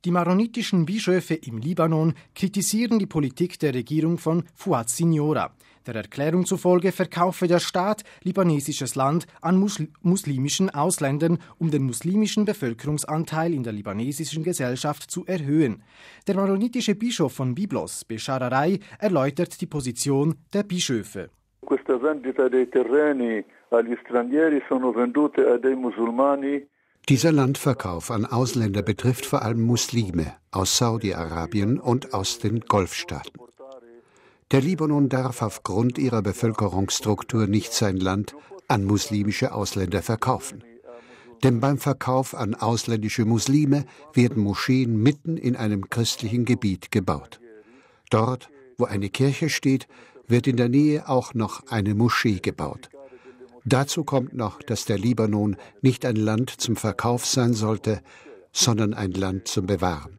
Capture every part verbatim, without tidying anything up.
Die maronitischen Bischöfe im Libanon kritisieren die Politik der Regierung von Fouad Siniora. Der Erklärung zufolge verkaufe der Staat libanesisches Land an musl- muslimischen Ausländern, um den muslimischen Bevölkerungsanteil in der libanesischen Gesellschaft zu erhöhen. Der maronitische Bischof von Byblos, Beshar Arai, erläutert die Position der Bischöfe. Questa vendita dei terreni agli stranieri sono vendute a dei musulmani. Dieser Landverkauf an Ausländer betrifft vor allem Muslime aus Saudi-Arabien und aus den Golfstaaten. Der Libanon darf aufgrund ihrer Bevölkerungsstruktur nicht sein Land an muslimische Ausländer verkaufen. Denn beim Verkauf an ausländische Muslime werden Moscheen mitten in einem christlichen Gebiet gebaut. Dort, wo eine Kirche steht, wird in der Nähe auch noch eine Moschee gebaut. Dazu kommt noch, dass der Libanon nicht ein Land zum Verkauf sein sollte, sondern ein Land zum Bewahren.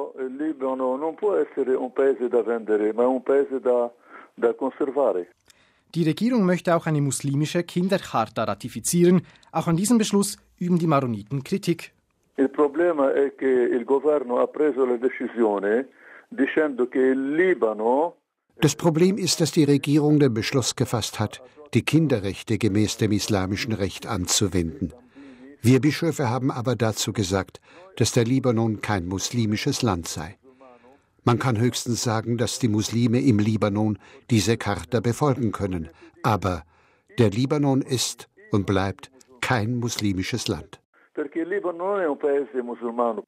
Die Regierung möchte auch eine muslimische Kindercharta ratifizieren. Auch an diesem Beschluss üben die Maroniten Kritik. Il problema è che il governo ha preso la decisione dicendo che il Libano. Das Problem ist, dass die Regierung den Beschluss gefasst hat, die Kinderrechte gemäß dem islamischen Recht anzuwenden. Wir Bischöfe haben aber dazu gesagt, dass der Libanon kein muslimisches Land sei. Man kann höchstens sagen, dass die Muslime im Libanon diese Charta befolgen können. Aber der Libanon ist und bleibt kein muslimisches Land. Perché il Libano non è un paese musulmano.